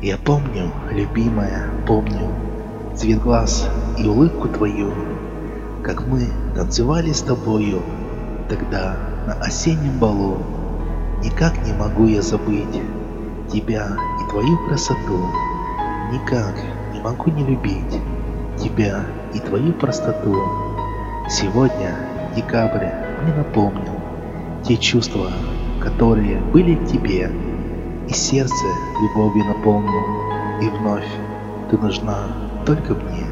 Я помню, любимая, помню цвет глаз и улыбку твою, как мы танцевали с тобою тогда на осеннем балу. Никак не могу я забыть тебя и твою красоту. Никак не могу не любить тебя и твою простоту. Сегодня декабрь мне напомнил те чувства, которые были к тебе, и сердце любовью наполнил, и вновь ты нужна только мне.